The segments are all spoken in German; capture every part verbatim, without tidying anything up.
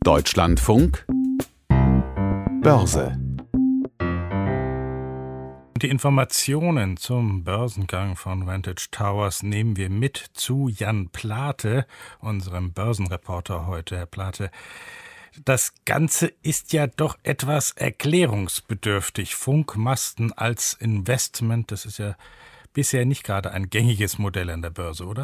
Deutschlandfunk Börse. Die Informationen zum Börsengang von Vantage Towers nehmen wir mit zu Jan Plate, unserem Börsenreporter heute. Herr Plate, das Ganze ist ja doch etwas erklärungsbedürftig. Funkmasten als Investment, das ist ja bisher nicht gerade ein gängiges Modell an der Börse, oder?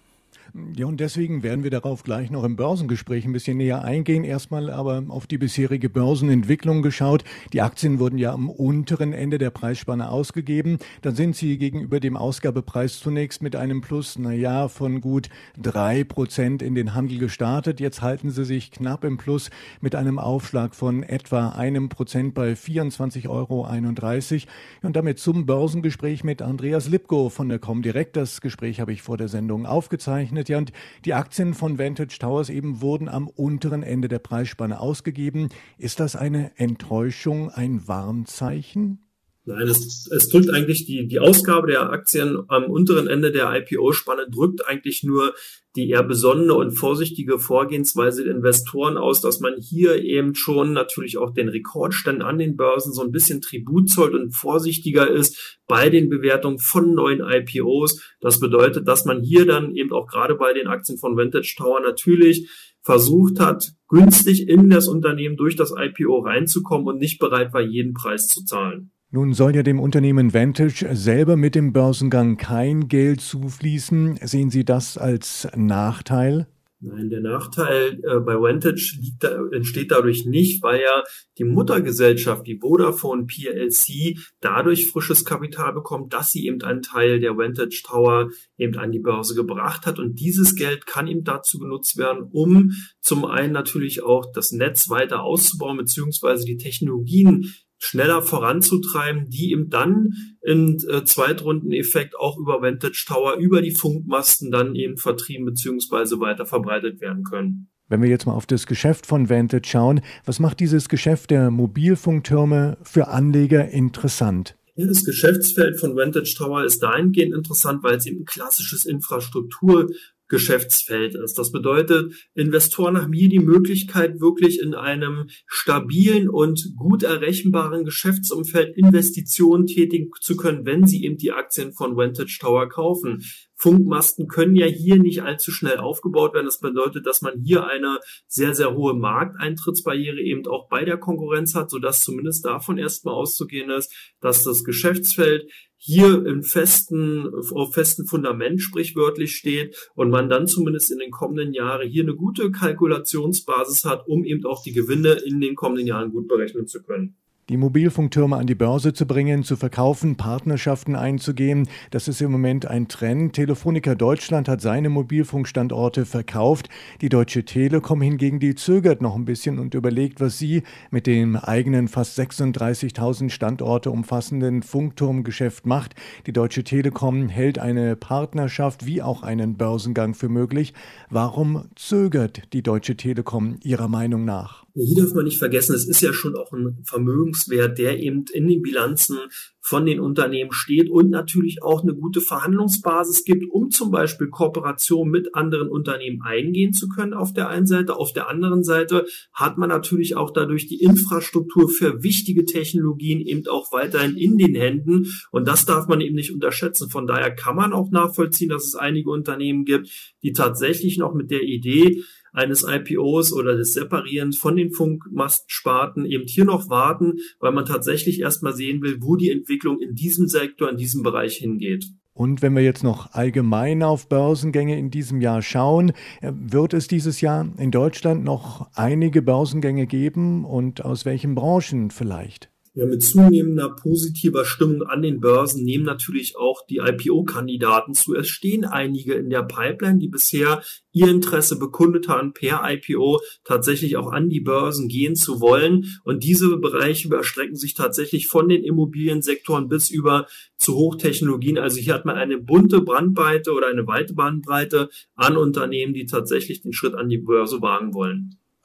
Ja, und deswegen werden wir darauf gleich noch im Börsengespräch ein bisschen näher eingehen. Erstmal aber auf die bisherige Börsenentwicklung geschaut. Die Aktien wurden ja am unteren Ende der Preisspanne ausgegeben. Dann sind sie gegenüber dem Ausgabepreis zunächst mit einem Plus, naja, von gut drei Prozent in den Handel gestartet. Jetzt halten sie sich knapp im Plus mit einem Aufschlag von etwa einem Prozent bei vierundzwanzig Euro einunddreißig. Und damit zum Börsengespräch mit Andreas Lipko von der Comdirect. Das Gespräch habe ich vor der Sendung aufgezeichnet. Ja, und die Aktien von Vantage Towers eben wurden am unteren Ende der Preisspanne ausgegeben. Ist das eine Enttäuschung, ein Warnzeichen? Nein, es, es drückt eigentlich die, die Ausgabe der Aktien am unteren Ende der I P O-Spanne drückt eigentlich nur die eher besonnene und vorsichtige Vorgehensweise der Investoren aus, dass man hier eben schon natürlich auch den Rekordständen an den Börsen so ein bisschen Tribut zollt und vorsichtiger ist bei den Bewertungen von neuen I P Os. Das bedeutet, dass man hier dann eben auch gerade bei den Aktien von Vantage Tower natürlich versucht hat, günstig in das Unternehmen durch das I P O reinzukommen und nicht bereit war, jeden Preis zu zahlen. Nun soll ja dem Unternehmen Vantage selber mit dem Börsengang kein Geld zufließen. Sehen Sie das als Nachteil? Nein, der Nachteil äh, bei Vantage liegt da, entsteht dadurch nicht, weil ja die Muttergesellschaft, die Vodafone P L C, dadurch frisches Kapital bekommt, dass sie eben einen Teil der Vantage Tower eben an die Börse gebracht hat. Und dieses Geld kann eben dazu genutzt werden, um zum einen natürlich auch das Netz weiter auszubauen, beziehungsweise die Technologien schneller voranzutreiben, die eben dann im äh, Zweitrundeneffekt auch über Vantage Tower, über die Funkmasten dann eben vertrieben bzw. weiter verbreitet werden können. Wenn wir jetzt mal auf das Geschäft von Vantage schauen, was macht dieses Geschäft der Mobilfunktürme für Anleger interessant? Ja, das Geschäftsfeld von Vantage Tower ist dahingehend interessant, weil es eben ein klassisches Infrastruktur Geschäftsfeld ist. Das bedeutet, Investoren haben hier die Möglichkeit, wirklich in einem stabilen und gut errechenbaren Geschäftsumfeld Investitionen tätigen zu können, wenn sie eben die Aktien von Vantage Tower kaufen. Funkmasten können ja hier nicht allzu schnell aufgebaut werden. Das bedeutet, dass man hier eine sehr, sehr hohe Markteintrittsbarriere eben auch bei der Konkurrenz hat, sodass zumindest davon erstmal auszugehen ist, dass das Geschäftsfeld hier im festen, auf festen Fundament sprichwörtlich steht und man dann zumindest in den kommenden Jahren hier eine gute Kalkulationsbasis hat, um eben auch die Gewinne in den kommenden Jahren gut berechnen zu können. Die Mobilfunktürme an die Börse zu bringen, zu verkaufen, Partnerschaften einzugehen, das ist im Moment ein Trend. Telefonica Deutschland hat seine Mobilfunkstandorte verkauft. Die Deutsche Telekom hingegen, die zögert noch ein bisschen und überlegt, was sie mit dem eigenen fast sechsunddreißigtausend Standorte umfassenden Funkturmgeschäft macht. Die Deutsche Telekom hält eine Partnerschaft wie auch einen Börsengang für möglich. Warum zögert die Deutsche Telekom Ihrer Meinung nach? Hier darf man nicht vergessen, es ist ja schon auch ein Vermögenswert, der eben in den Bilanzen von den Unternehmen steht und natürlich auch eine gute Verhandlungsbasis gibt, um zum Beispiel Kooperationen mit anderen Unternehmen eingehen zu können auf der einen Seite. Auf der anderen Seite hat man natürlich auch dadurch die Infrastruktur für wichtige Technologien eben auch weiterhin in den Händen und das darf man eben nicht unterschätzen. Von daher kann man auch nachvollziehen, dass es einige Unternehmen gibt, die tatsächlich noch mit der Idee eines I P Os oder des Separierens von den Funkmastsparten eben hier noch warten, weil man tatsächlich erstmal sehen will, wo die Entwicklung in diesem Sektor, in diesem Bereich hingeht. Und wenn wir jetzt noch allgemein auf Börsengänge in diesem Jahr schauen, wird es dieses Jahr in Deutschland noch einige Börsengänge geben und aus welchen Branchen vielleicht? Ja, mit zunehmender positiver Stimmung an den Börsen nehmen natürlich auch die I P O-Kandidaten zu. Es stehen einige in der Pipeline, die bisher ihr Interesse bekundet haben, per I P O tatsächlich auch an die Börsen gehen zu wollen. Und diese Bereiche überstrecken sich tatsächlich von den Immobiliensektoren bis über zu Hochtechnologien. Also hier hat man eine bunte Bandbreite oder eine weite Bandbreite an Unternehmen, die tatsächlich den Schritt an die Börse wagen wollen.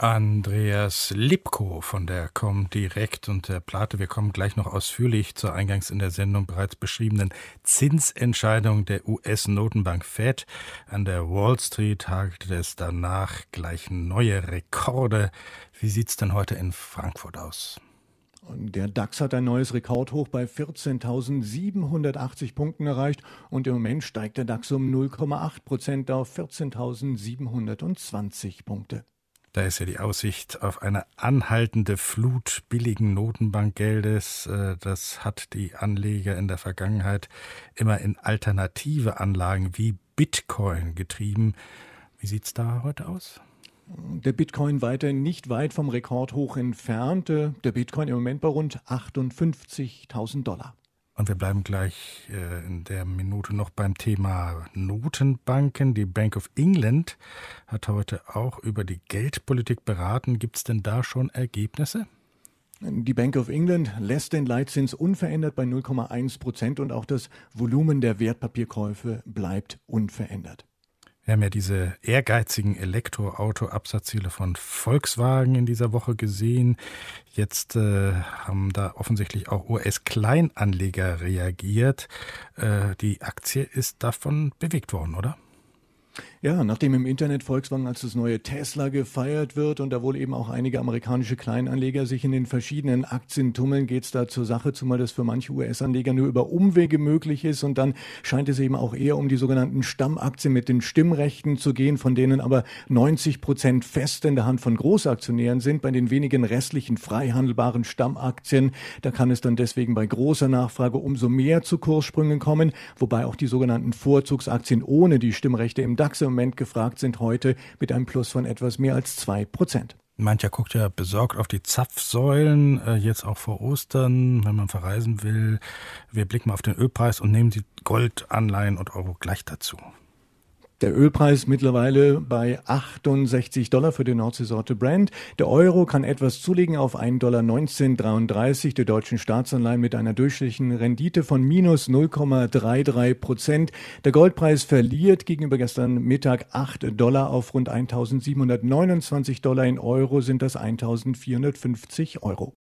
Andreas Lipko von der Comdirect und der Plate. Wir kommen gleich noch ausführlich zur eingangs in der Sendung bereits beschriebenen Zinsentscheidung der U S-Notenbank Fed. An der Wall Street hagelte es danach gleich neue Rekorde. Wie sieht's denn heute in Frankfurt aus? Der DAX hat ein neues Rekordhoch bei vierzehntausendsiebenhundertachtzig Punkten erreicht und im Moment steigt der DAX um null Komma acht Prozent auf vierzehntausendsiebenhundertzwanzig Punkte. Da ist ja die Aussicht auf eine anhaltende Flut billigen Notenbankgeldes. Das hat die Anleger in der Vergangenheit immer in alternative Anlagen wie Bitcoin getrieben. Wie sieht es da heute aus? Der Bitcoin weiterhin nicht weit vom Rekordhoch entfernt. Der Bitcoin im Moment bei rund achtundfünfzigtausend Dollar. Und wir bleiben gleich äh, in der Minute noch beim Thema Notenbanken. Die Bank of England hat heute auch über die Geldpolitik beraten. Gibt es denn da schon Ergebnisse? Die Bank of England lässt den Leitzins unverändert bei null Komma eins Prozent und auch das Volumen der Wertpapierkäufe bleibt unverändert. Wir haben ja diese ehrgeizigen Elektroauto-Absatzziele von Volkswagen in dieser Woche gesehen. Jetzt äh, haben da offensichtlich auch U S-Kleinanleger reagiert. Äh, die Aktie ist davon bewegt worden, oder? Ja, nachdem im Internet Volkswagen als das neue Tesla gefeiert wird und da wohl eben auch einige amerikanische Kleinanleger sich in den verschiedenen Aktien tummeln, geht es da zur Sache, zumal das für manche U S-Anleger nur über Umwege möglich ist. Und dann scheint es eben auch eher um die sogenannten Stammaktien mit den Stimmrechten zu gehen, von denen aber neunzig Prozent fest in der Hand von Großaktionären sind. Bei den wenigen restlichen frei handelbaren Stammaktien, da kann es dann deswegen bei großer Nachfrage umso mehr zu Kurssprüngen kommen, wobei auch die sogenannten Vorzugsaktien ohne die Stimmrechte im DAX im Moment gefragt sind heute mit einem Plus von etwas mehr als zwei Prozent. Mancher guckt ja besorgt auf die Zapfsäulen, äh, jetzt auch vor Ostern, wenn man verreisen will. Wir blicken mal auf den Ölpreis und nehmen die Gold, Anleihen und Euro gleich dazu. Der Ölpreis mittlerweile bei achtundsechzig Dollar für die Nordseesorte Brent. Der Euro kann etwas zulegen auf ein Dollar neunzehn dreiunddreißig. Die deutschen Staatsanleihen mit einer durchschnittlichen Rendite von minus null Komma dreiunddreißig Prozent. Der Goldpreis verliert gegenüber gestern Mittag acht Dollar auf rund eintausendsiebenhundertneunundzwanzig Dollar. In Euro sind das eintausendvierhundertfünfzig Euro.